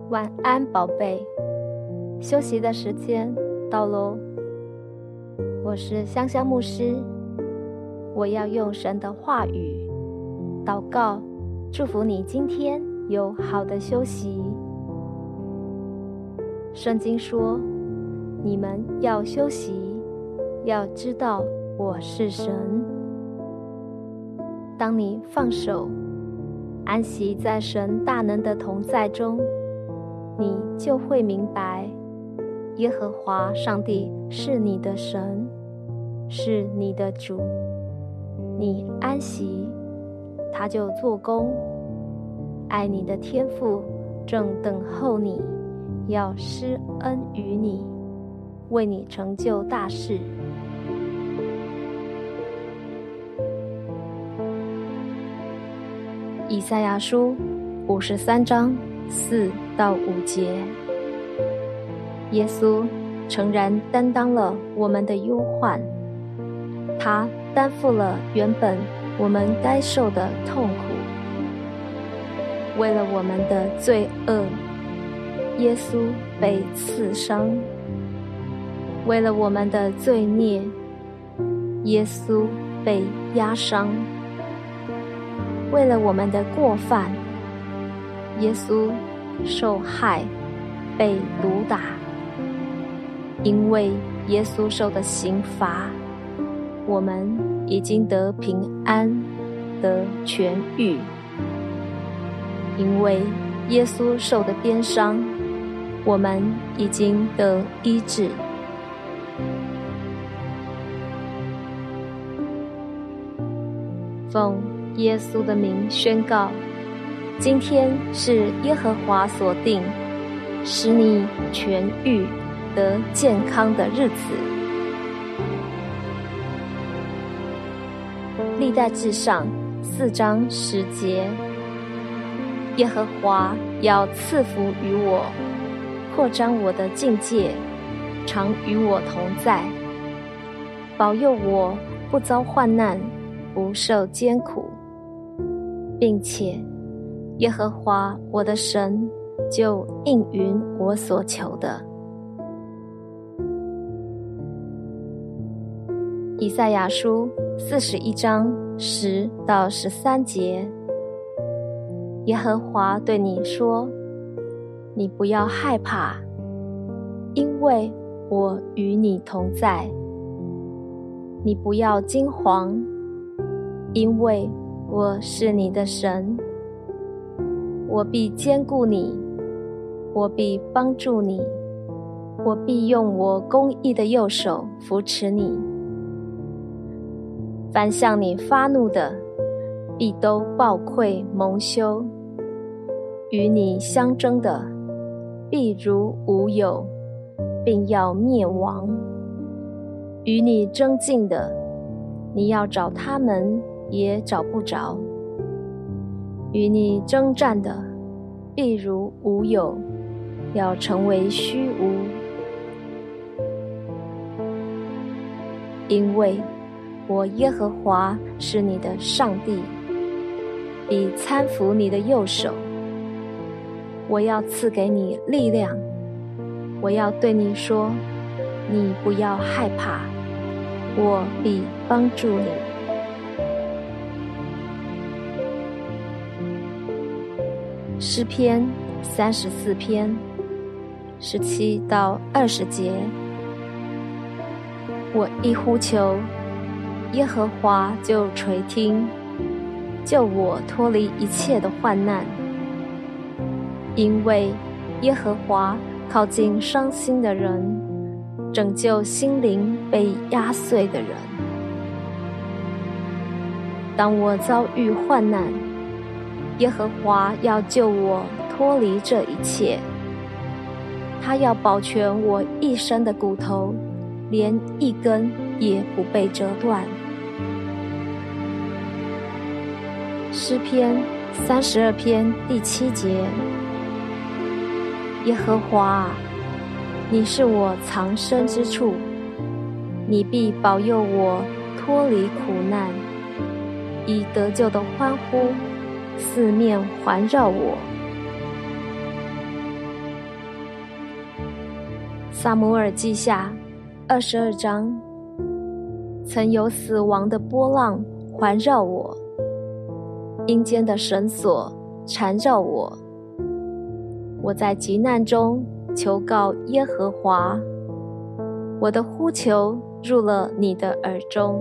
晚安，宝贝。休息的时间到咯。我是香香牧师，我要用神的话语祷告，祝福你今天有好的休息。圣经说，你们要休息，要知道我是神。当你放手，安息在神大能的同在中，你就会明白，耶和华上帝是你的神，是你的主。你安息，他就做工。爱你的天父正等候你，要施恩于你，为你成就大事。以赛亚书53章4到5节，耶稣诚然担当了我们的忧患，他担负了原本我们该受的痛苦。为了我们的罪恶，耶稣被刺伤；为了我们的罪孽，耶稣被压伤；为了我们的过犯，耶稣受害，被毒打。因为耶稣受的刑罚，我们已经得平安，得痊愈。因为耶稣受的鞭伤，我们已经得医治。奉耶稣的名宣告，今天是耶和华所定，使你痊愈得健康的日子。历代志上4章10节，耶和华要赐福于我，扩张我的境界，常与我同在，保佑我不遭患难，不受艰苦，并且耶和华我的神就应允我所求的。以赛亚书41章10到13节，耶和华对你说，你不要害怕，因为我与你同在。你不要惊惶，因为我是你的神。我必坚固你，我必帮助你，我必用我公义的右手扶持你。凡向你发怒的，必都暴溃蒙羞；与你相争的，必如无有，并要灭亡。与你争竞的，你要找他们也找不着；与你征战的，必如无有，要成为虚无。因为我耶和华是你的上帝，必搀扶你的右手。我要赐给你力量，我要对你说，你不要害怕，我必帮助你。诗篇34篇17到20节，我一呼求，耶和华就垂听，救我脱离一切的患难。因为耶和华靠近伤心的人，拯救心灵被压碎的人。当我遭遇患难，耶和华要救我脱离这一切。他要保全我一身的骨头，连一根也不被折断。诗篇32篇第7节，耶和华啊，你是我藏身之处，你必保佑我脱离苦难，以得救的欢呼四面环绕我。 撒母耳记下22章，曾有死亡的波浪环绕我，阴间的绳索缠绕我。我在急难中求告耶和华，我的呼求入了你的耳中。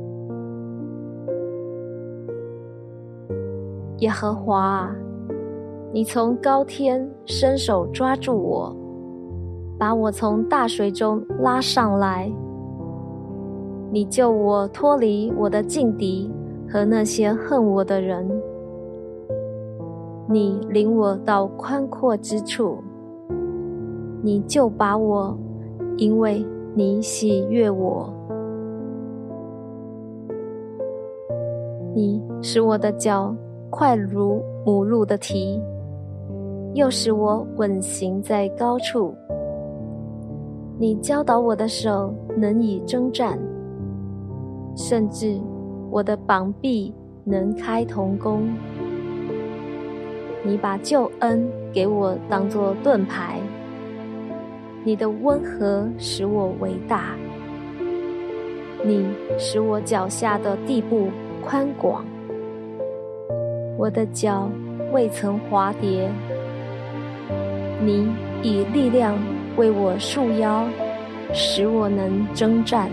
耶和华啊，你从高天伸手抓住我，把我从大水中拉上来。你救我脱离我的劲敌和那些恨我的人。你领我到宽阔之处，你就把我，因为你喜悦我。你使我的脚快如母鹿的蹄，又使我稳行在高处。你教导我的手能以征战，甚至我的膀臂能开铜弓。你把救恩给我当作盾牌，你的温和使我为大。你使我脚下的地步宽广，我的脚未曾滑跌。你以力量为我束腰，使我能征战。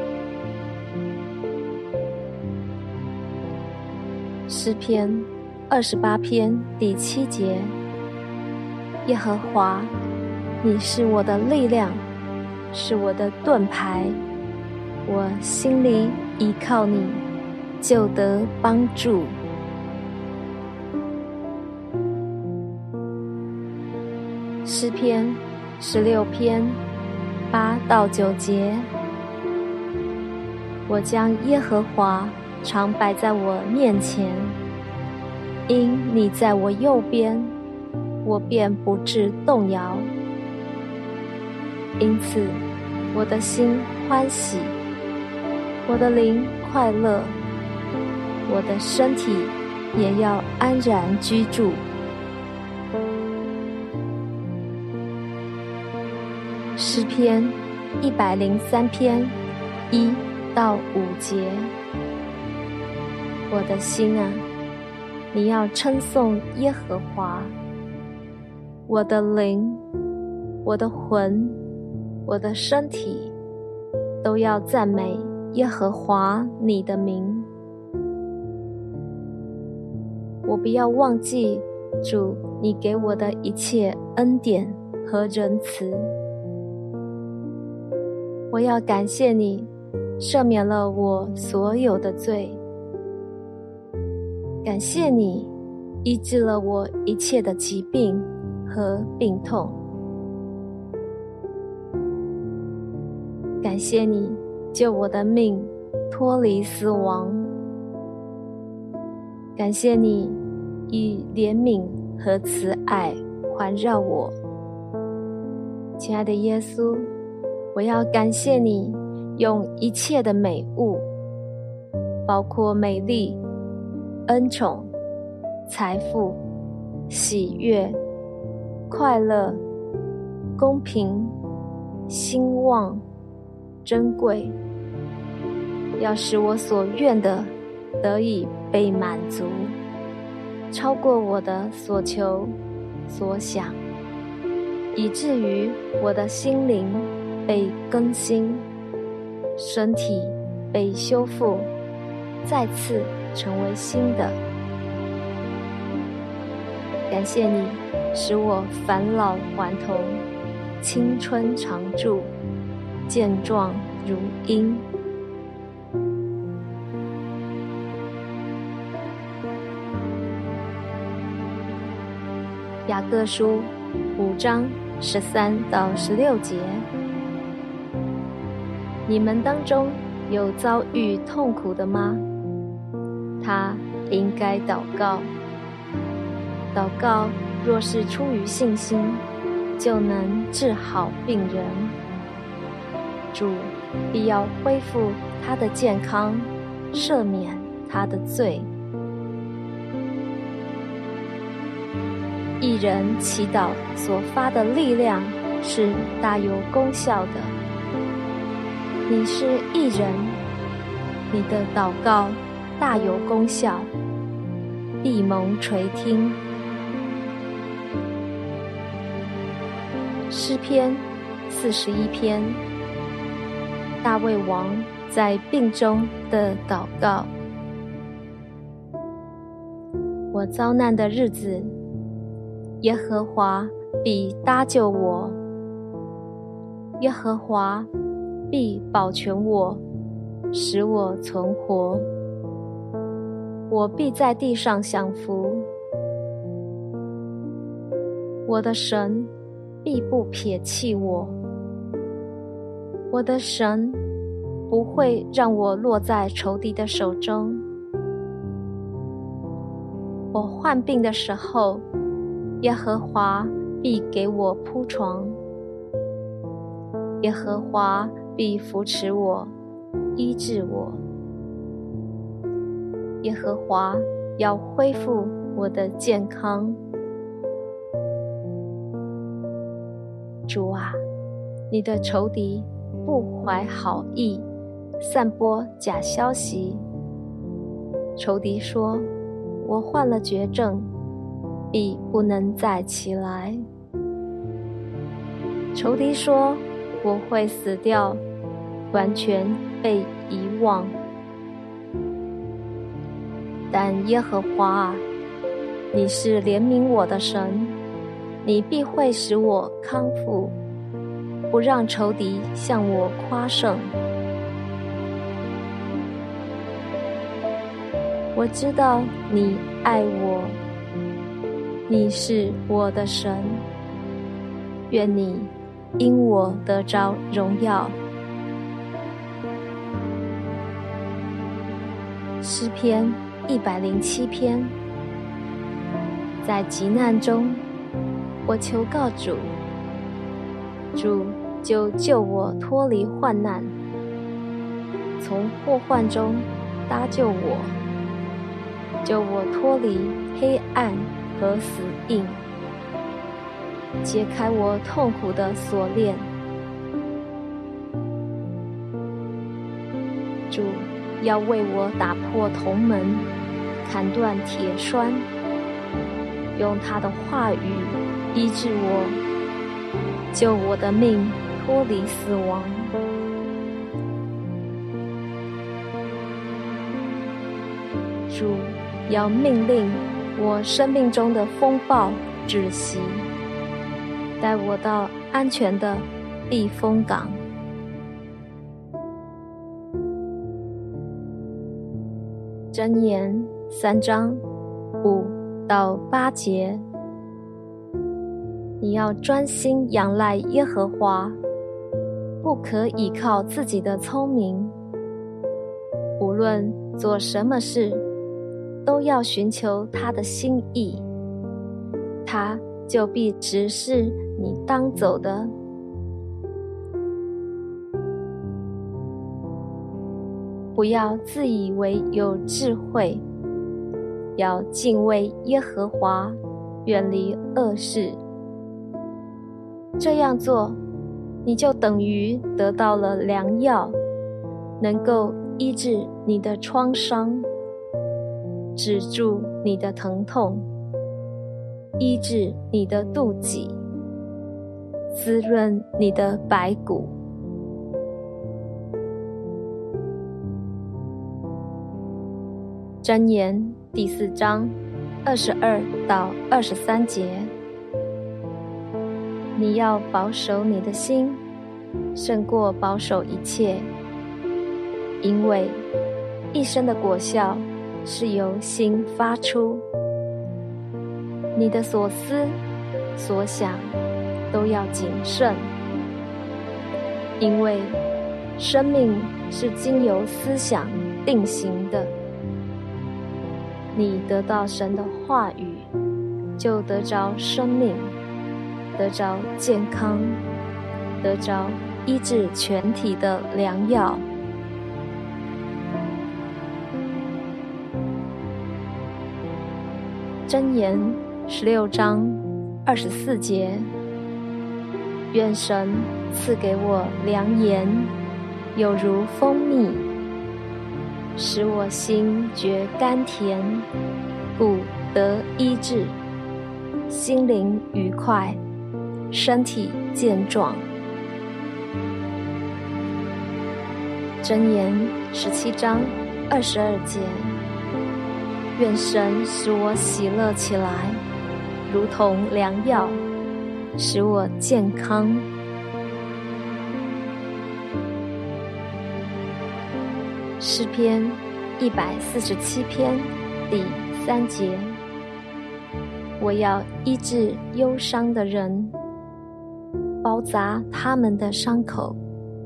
诗篇28篇第7节，耶和华，你是我的力量，是我的盾牌，我心里依靠你，就得帮助。诗篇16篇8到9节，我将耶和华常摆在我面前，因你在我右边，我便不致动摇。因此我的心欢喜，我的灵快乐，我的身体也要安然居住。诗篇103篇1到5节，我的心啊，你要称颂耶和华，我的灵，我的魂，我的身体，都要赞美耶和华你的名。我不要忘记主你给我的一切恩典和仁慈。我要感谢你赦免了我所有的罪，感谢你医治了我一切的疾病和病痛，感谢你救我的命脱离死亡，感谢你以怜悯和慈爱环绕我。亲爱的耶稣，我要感谢你用一切的美物，包括美丽、恩宠、财富、喜悦、快乐、公平、兴旺、珍贵，要使我所愿的得以被满足，超过我的所求所想，以至于我的心灵被更新，身体被修复，再次成为新的。感谢你使我返老还童，青春常驻，健壮如鹰。雅各书5章13到16节，你们当中有遭遇痛苦的吗？他应该祷告。祷告若是出于信心，就能治好病人。主必要恢复他的健康，赦免他的罪。义人祈祷所发的力量是大有功效的。你是义人，你的祷告大有功效，必蒙垂听。诗篇41篇，大卫王在病中的祷告。我遭难的日子，耶和华必搭救我，耶和华必保全我，使我存活。我必在地上享福，我的神必不撇弃我，我的神不会让我落在仇敌的手中。我患病的时候，耶和华必给我铺床，耶和华必扶持我，医治我。耶和华要恢复我的健康。主啊，你的仇敌不怀好意，散播假消息。仇敌说，我患了绝症，必不能再起来。仇敌说，我会死掉，完全被遗忘。但耶和华啊，你是怜悯我的神，你必会使我康复，不让仇敌向我夸胜。我知道你爱我，你是我的神，愿你因我得着荣耀。诗篇107篇，在急难中，我求告主，主就救我脱离患难，从祸患中搭救我，救我脱离黑暗和死荫，解开我痛苦的锁链。主要为我打破铜门，砍断铁栓，用他的话语医治我，救我的命脱离死亡。主要命令我生命中的风暴止息，带我到安全的避风港。箴言3章5到8节，你要专心仰赖耶和华，不可倚靠自己的聪明。无论做什么事，都要寻求他的心意，他就必指示你当走的。不要自以为有智慧，要敬畏耶和华，远离恶事。这样做，你就等于得到了良药，能够医治你的创伤，止住你的疼痛，医治你的肚脐，滋润你的白骨。箴言第4章22到23节，你要保守你的心，胜过保守一切，因为一生的果效是由心发出。你的所思所想都要谨慎，因为生命是经由思想定型的。你得到神的话语，就得着生命，得着健康，得着医治全体的良药。箴言16章24节， 愿神赐给我良言，有如蜂蜜，使我心觉甘甜，故得医治，心灵愉快，身体健壮。箴言17章22节，愿神使我喜乐起来，如同良药，使我健康。诗篇147篇第3节，我要医治忧伤的人，包扎他们的伤口。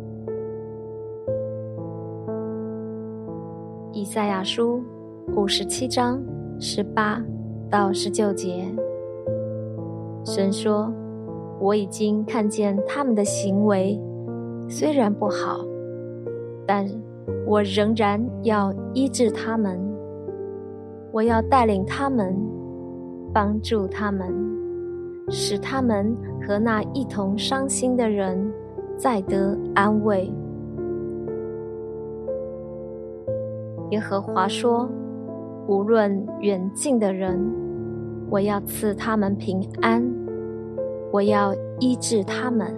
以赛亚书57章18到19节，神说，我已经看见他们的行为，虽然不好，但我仍然要医治他们，我要带领他们，帮助他们，使他们和那一同伤心的人再得安慰。耶和华说，无论远近的人，我要赐他们平安，我要医治他们。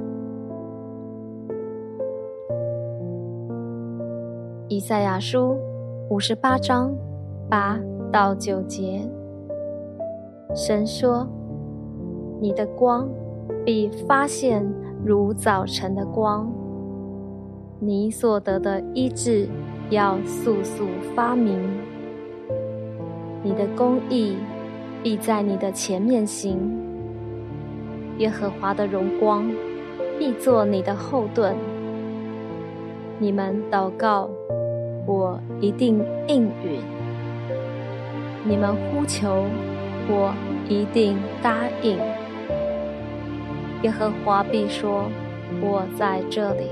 以赛亚书58章8到9节，神说，你的光必发现如早晨的光，你所得的医治要速速发明，你的公义必在你的前面行，耶和华的荣光必作你的后盾。你们祷告，我一定应允；你们呼求，我一定答应。耶和华必说，我在这里。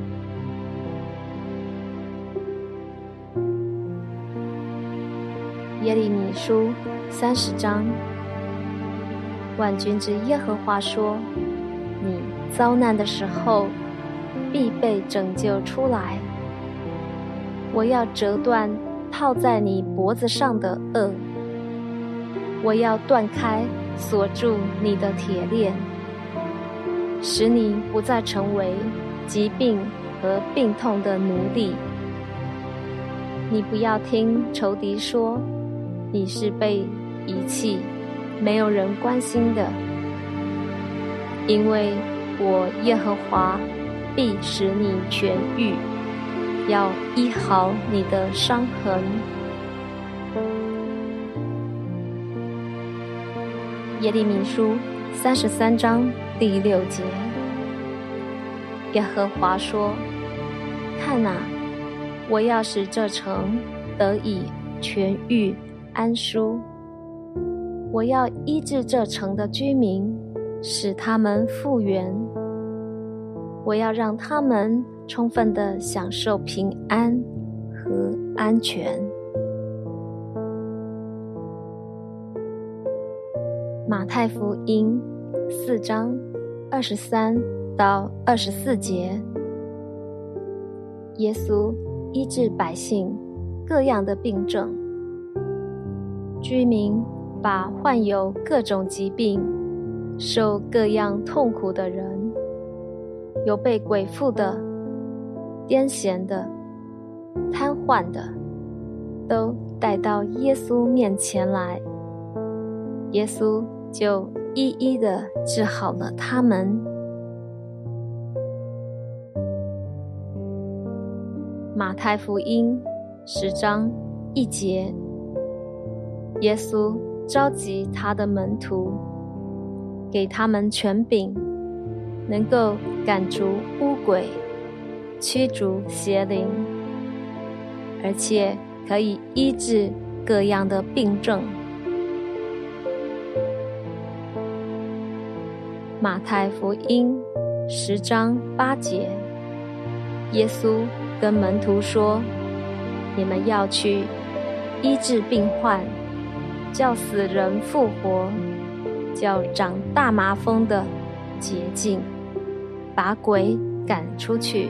耶利米书30章，万军之耶和华说，你遭难的时候必被拯救出来，我要折断套在你脖子上的轭，我要断开锁住你的铁链，使你不再成为疾病和病痛的奴隶。你不要听仇敌说，你是被遗弃，没有人关心的，因为我耶和华必使你痊愈，要医好你的伤痕。耶利米书33章第6节，耶和华说，看哪，我要使这城得以痊愈安舒，我要医治这城的居民，使他们复原，我要让他们充分地享受平安和安全。马太福音4章23到24节，耶稣医治百姓各样的病症，居民把患有各种疾病、受各样痛苦的人，有被鬼附的、癫痫的、瘫痪的，都带到耶稣面前来，耶稣就一一地治好了他们。马太福音10章1节，耶稣召集他的门徒，给他们权柄，能够赶逐污鬼，驱逐邪灵，而且可以医治各样的病症。马太福音10章8节，耶稣跟门徒说，你们要去医治病患，叫死人复活，叫长大麻风的洁净。 把鬼赶出去。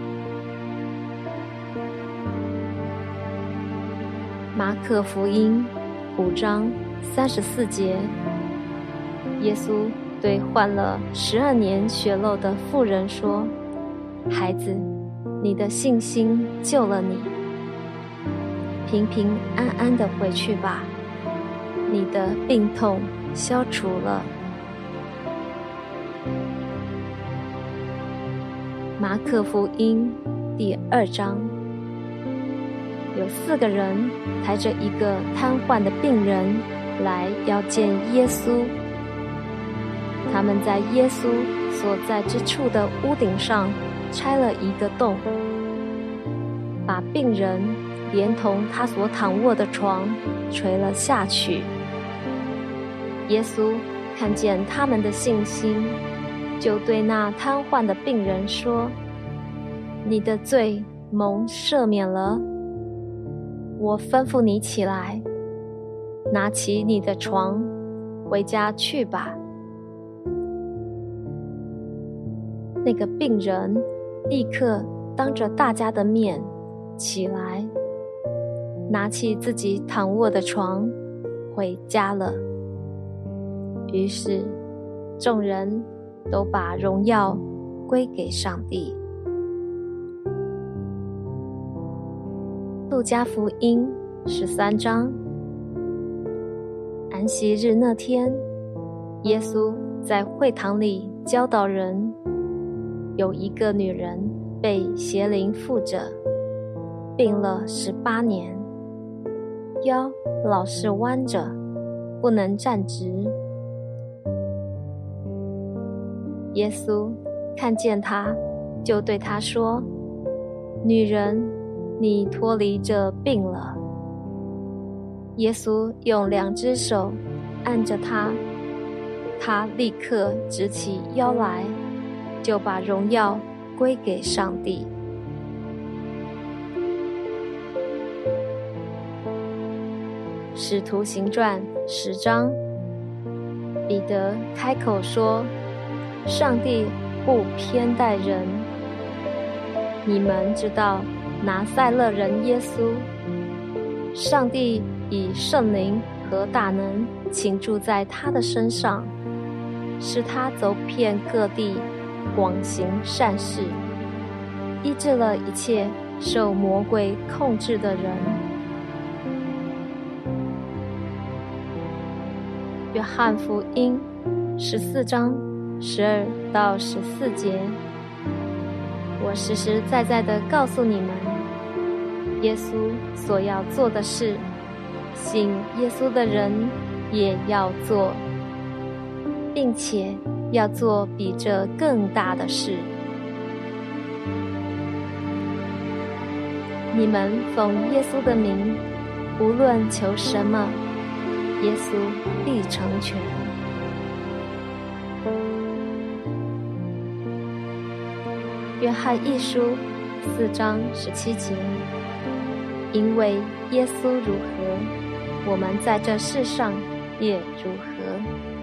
马可福音5章34节，耶稣对患了12年血漏的妇人说：孩子，你的信心救了你，平平安安地回去吧，你的病痛消除了。马可福音第2章，有4个人抬着一个瘫痪的病人来要见耶稣。他们在耶稣所在之处的屋顶上拆了一个洞，把病人连同他所躺卧的床垂了下去。耶稣看见他们的信心，就对那瘫痪的病人说：你的罪蒙赦免了，我吩咐你起来，拿起你的床回家去吧。那个病人立刻当着大家的面起来，拿起自己躺卧的床回家了。于是众人都把荣耀归给上帝。路加福音13章，安息日那天，耶稣在会堂里教导人，有一个女人被邪灵附着，病了18年，腰老是弯着，不能站直。耶稣看见她，就对她说：女人，你脱离这病了。耶稣用2只手按着她，她立刻直起腰来，就把荣耀归给上帝。使徒行传10章，彼得开口说：上帝不偏待人。你们知道拿撒勒人耶稣，上帝以圣灵和大能倾注在他的身上，使他走遍各地，广行善事，医治了一切受魔鬼控制的人。约翰福音14章12到14节，我实实在在地告诉你们，耶稣所要做的事，信耶稣的人也要做，并且要做比这更大的事。你们奉耶稣的名，无论求什么，耶稣必成全。约翰一书4章17节，因为耶稣如何，我们在这世上也如何。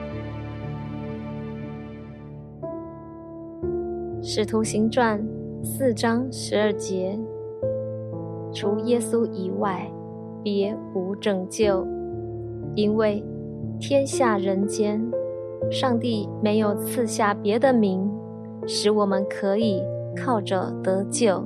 使徒行传4章12节，除耶稣以外，别无拯救，因为天下人间，上帝没有赐下别的名，使我们可以靠着得救。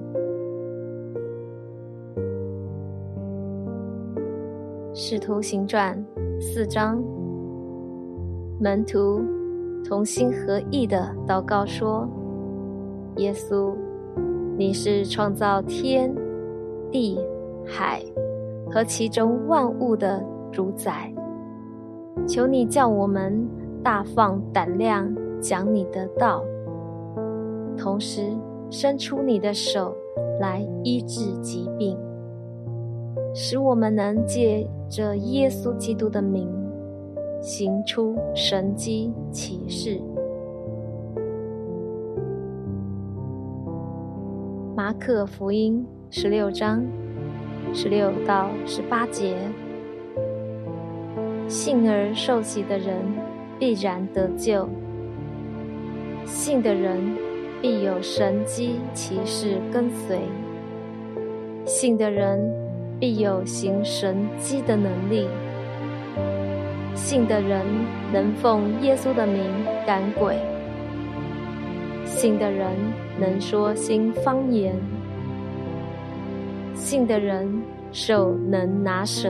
使徒行传4章，门徒同心合意地祷告说：耶稣，你是创造天地海和其中万物的主宰，求你叫我们大放胆量讲你的道，同时伸出你的手来医治疾病，使我们能借着耶稣基督的名行出神迹奇事。马可福音16章16到18节，信而受洗的人必然得救，信的人必有神迹奇事跟随。信的人必有行神迹的能力。信的人能奉耶稣的名赶鬼。信的人能说新方言。信的人手能拿蛇。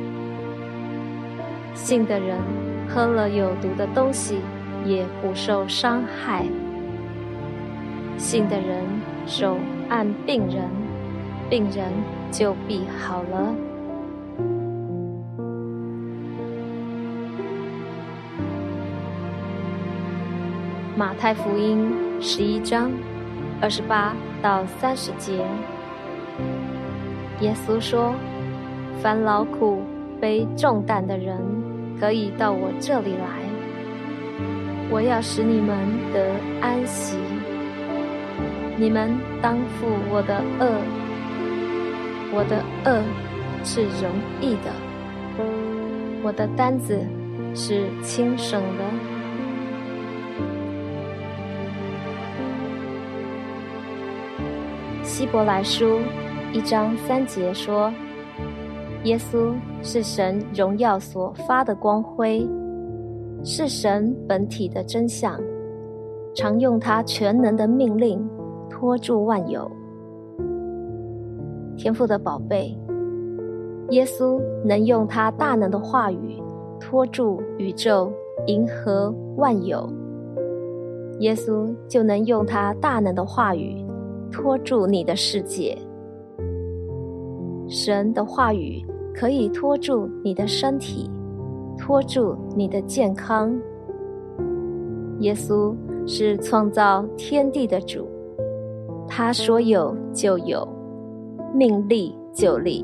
信的人喝了有毒的东西也不受伤害。信的人手按病人，病人就必好了。马太福音11章28到30节，耶稣说：凡劳苦背重担的人，可以到我这里来，我要使你们得安息。你们当负我的轭，我的轭是容易的，我的担子是轻省的。希伯来书1章3节说，耶稣是神荣耀所发的光辉，是神本体的真相，常用他全能的命令托住万有。天父的宝贝，耶稣能用他大能的话语托住宇宙、银河、万有，耶稣就能用他大能的话语托住你的世界。神的话语可以托住你的身体，托住你的健康。耶稣是创造天地的主，他说有就有，命立就立。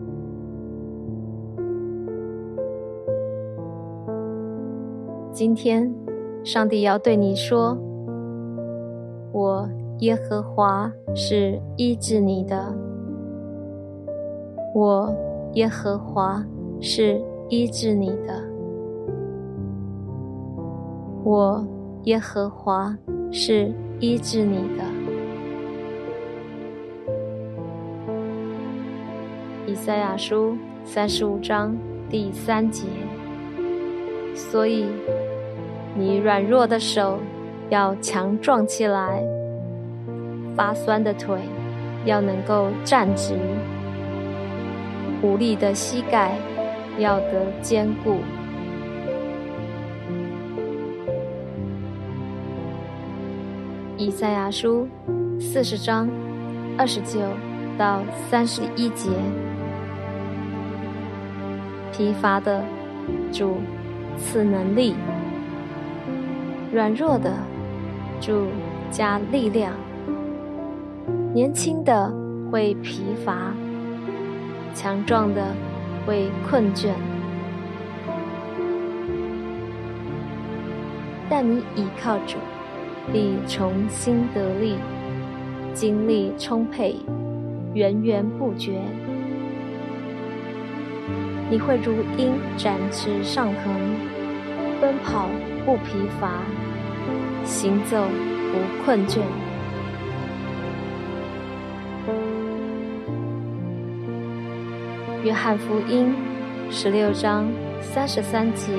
今天上帝要对你说，我耶和华是医治你的，我耶和华是医治你的，我耶和华是医治你的。以赛亚书35章第3节，所以你软弱的手要强壮起来，发酸的腿要能够站直，无力的膝盖要得坚固。以赛亚书40章29到31节，疲乏的主赐能力，软弱的主加力量，年轻的会疲乏，强壮的会困倦，但你倚靠主，必重新得力，精力充沛，源源不绝。你会如鹰展翅上腾，奔跑不疲乏，行走不困倦。约翰福音16章33节，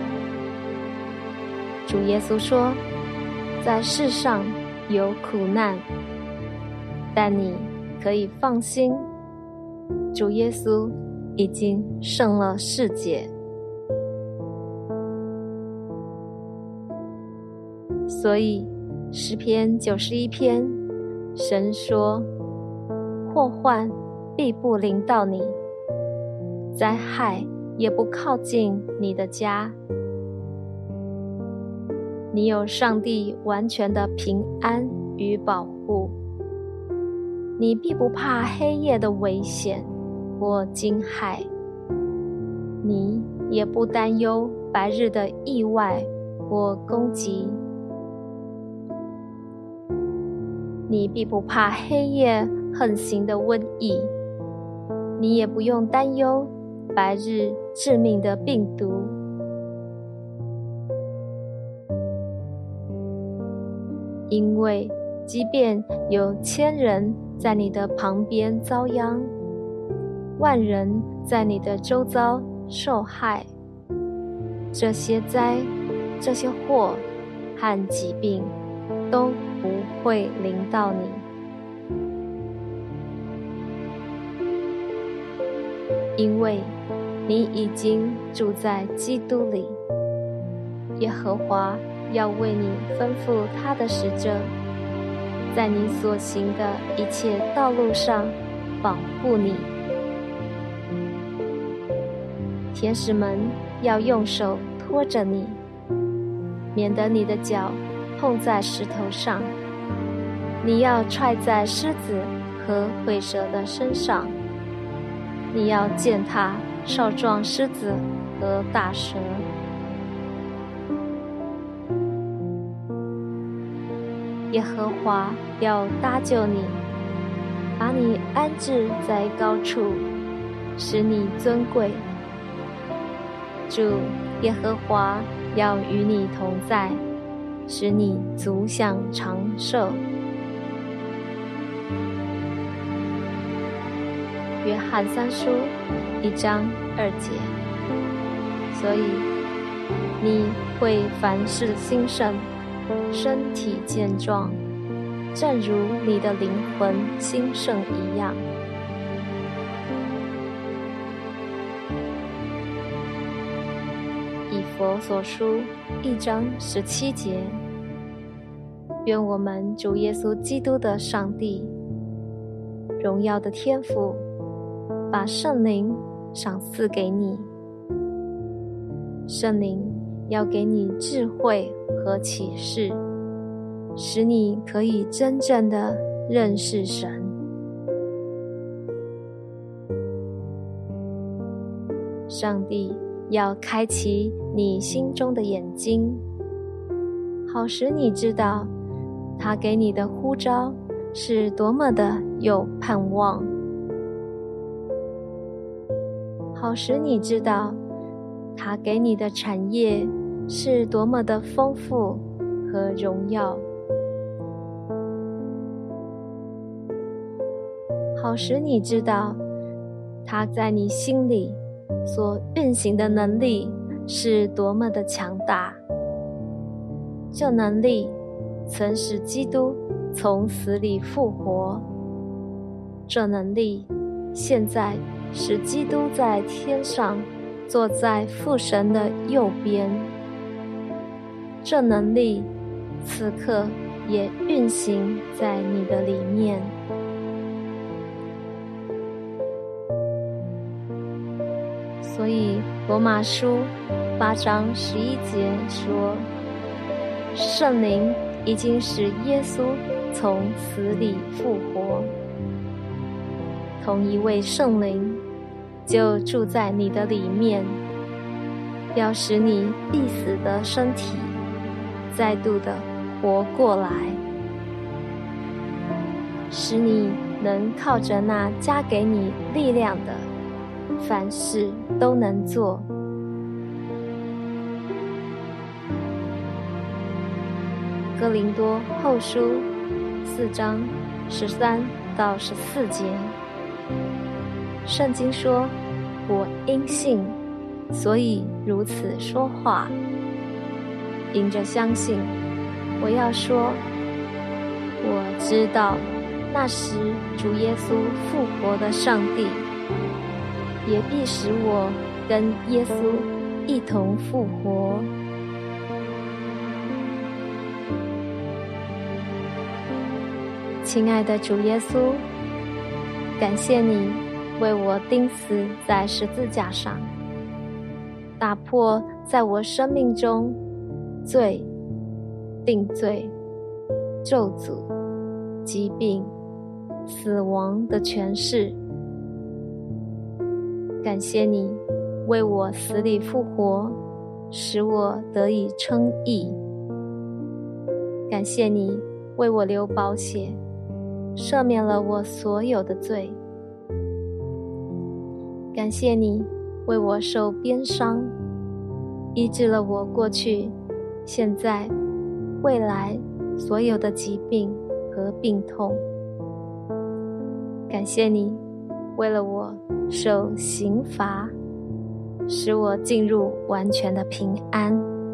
主耶稣说，在世上有苦难，但你可以放心，主耶稣已经胜了世界。所以诗篇91篇，神说，祸患必不临到你，灾害也不靠近你的家。你有上帝完全的平安与保护，你必不怕黑夜的危险或惊骇，你也不担忧白日的意外或攻击，你必不怕黑夜横行的瘟疫，你也不用担忧白日致命的病毒。因为即便有1000人在你的旁边遭殃，10000人在你的周遭受害，这些灾、这些祸和疾病都不会临到你，因为你已经住在基督里。耶和华要为你吩咐他的使者，在你所行的一切道路上保护你。天使们要用手托着你，免得你的脚碰在石头上。你要踹在狮子和虺蛇的身上，你要践踏少壮狮子和大蛇。耶和华要搭救你，把你安置在高处，使你尊贵。主耶和华要与你同在，使你足享长寿。约翰3书1章2节。所以你会凡事兴盛，身体健壮，正如你的灵魂兴盛一样。以弗所书1章17节。愿我们主耶稣基督的上帝，荣耀的天父，把圣灵赏赐给你。圣灵要给你智慧和启示，使你可以真正的认识神。上帝要开启你心中的眼睛，好使你知道他给你的呼召是多么的有盼望，好使你知道他给你的产业是多么的丰富和荣耀，好使你知道他在你心里所运行的能力是多么的强大。这能力曾使基督从死里复活，这能力现在使基督在天上坐在父神的右边，这能力此刻也运行在你的里面。所以罗马书8章11节说，圣灵已经使耶稣从死里复活，同一位圣灵就住在你的里面，要使你必死的身体再度的活过来，使你能靠着那加给你力量的，凡事都能做。哥林多后书4章13到14节。圣经说，我因信，所以如此说话。因着相信，我要说，我知道那时主耶稣复活的上帝，也必使我跟耶稣一同复活。亲爱的主耶稣，感谢你为我钉死在十字架上，打破在我生命中罪、定罪、咒诅、疾病、死亡的权势。感谢你为我死里复活，使我得以称义。感谢你为我流宝血，赦免了我所有的罪。感谢你为我受鞭伤，医治了我过去、现在、未来所有的疾病和病痛。感谢你为了我受刑罚，使我进入完全的平安。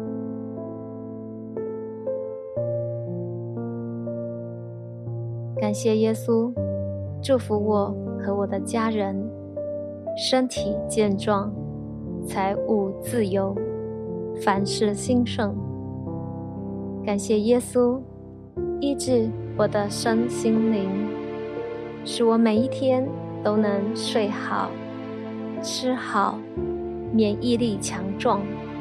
感谢耶稣祝福我和我的家人身体健壮，财务自由，凡事兴盛。感谢耶稣医治我的身心灵，使我每一天都能睡好、吃好，免疫力强壮。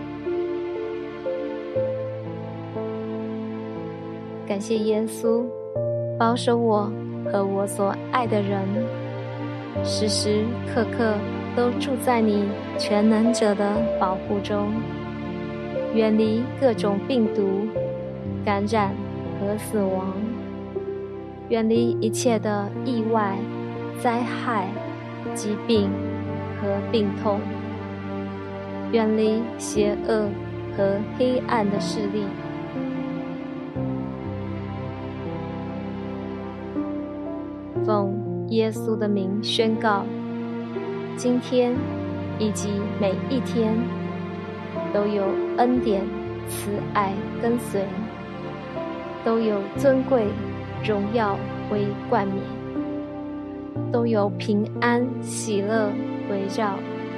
感谢耶稣保守我和我所爱的人，时时刻刻都住在你全能者的保护中，远离各种病毒、感染和死亡，远离一切的意外、灾害、疾病和病痛，远离邪恶和黑暗的势力。奉耶稣的名宣告，今天以及每一天都有恩典、慈爱跟随，都有尊贵、荣耀为冠冕，都有平安、喜乐围绕。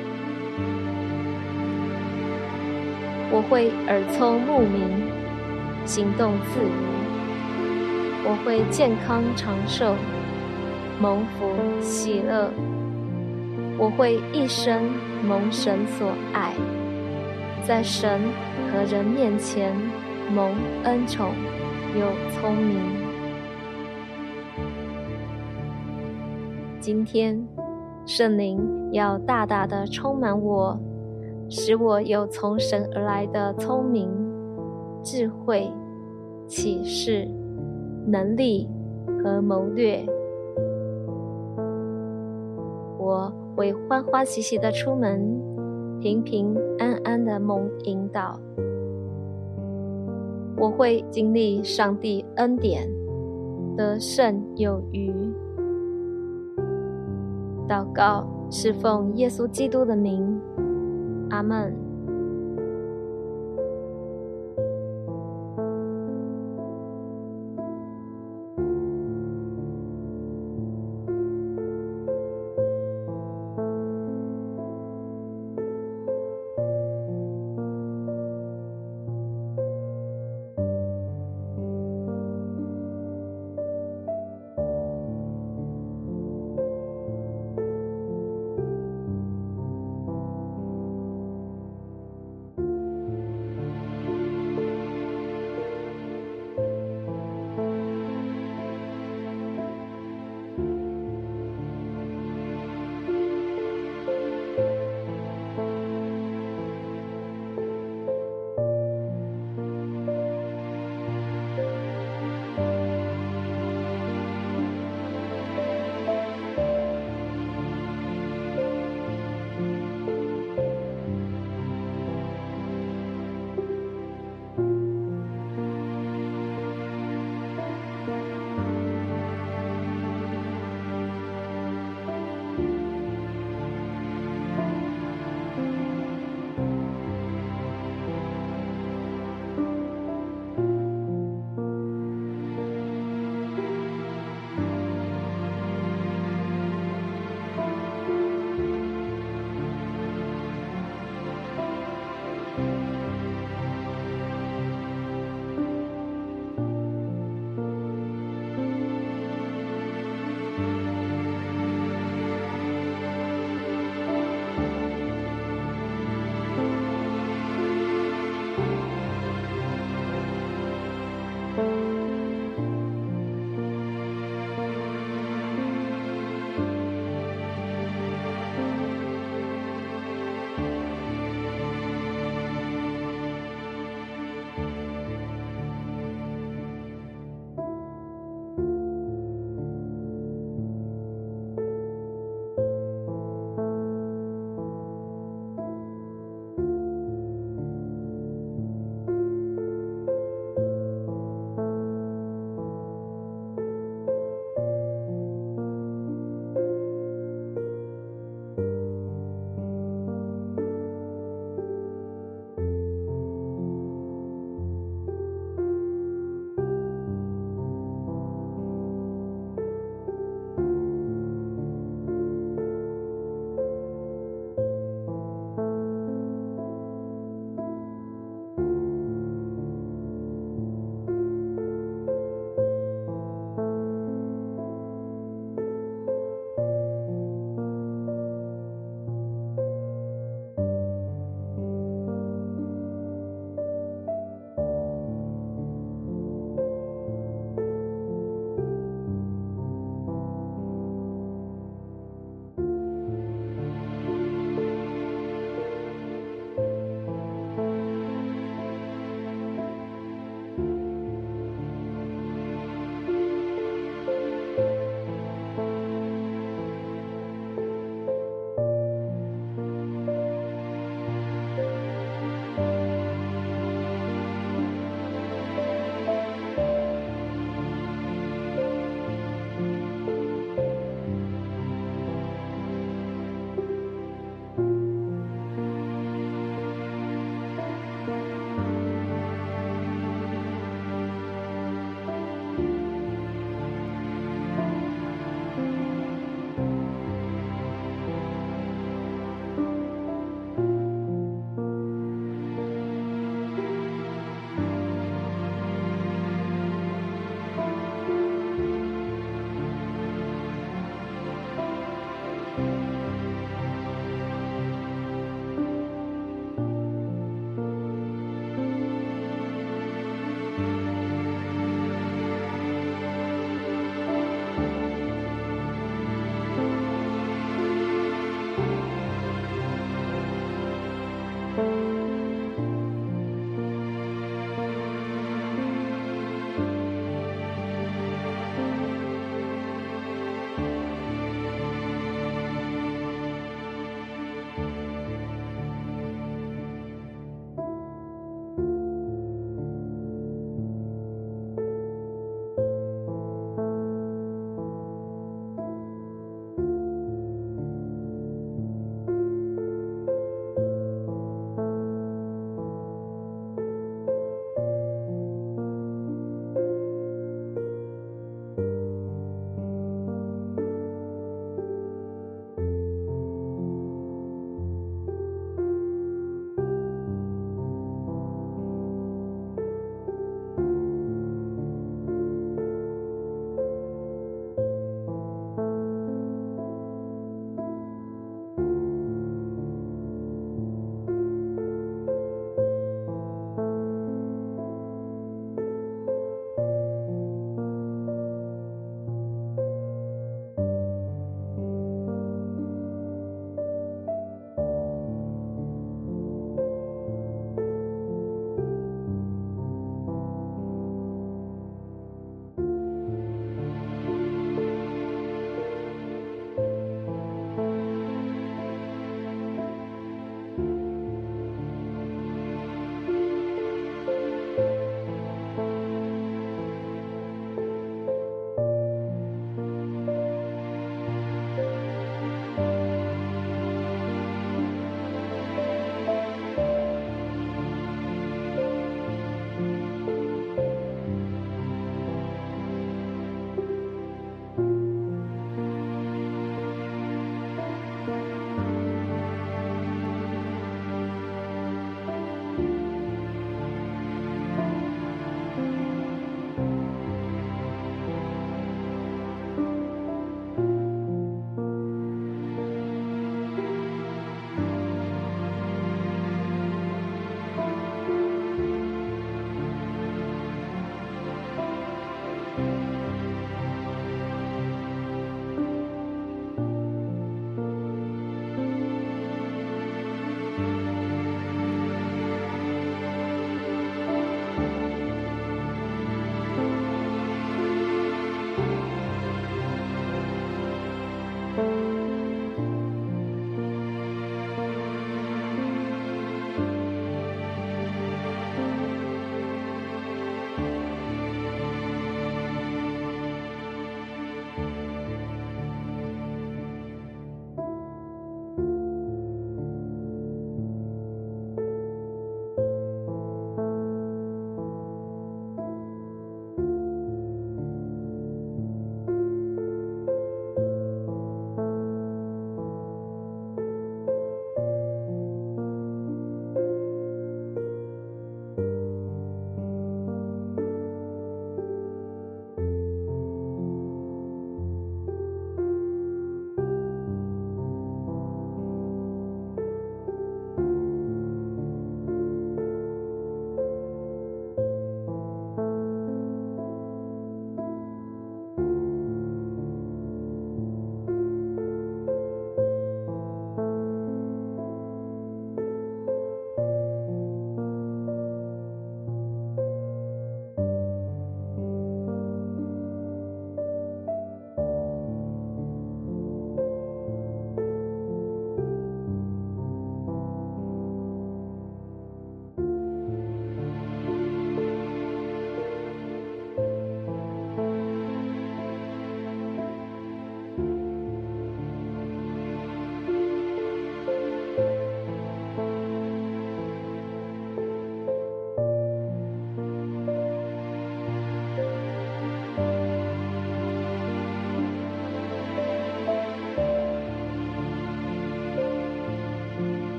我会耳聪目明，行动自如。我会健康长寿，蒙福喜乐。我会一生蒙神所爱，在神和人面前蒙恩宠又聪明。今天圣灵要大大的充满我，使我有从神而来的聪明、智慧、启示、能力和谋略。我会欢欢喜喜的出门，平平安安的蒙引导。我会经历上帝恩典，得胜有余。祷告是奉耶稣基督的名，阿们。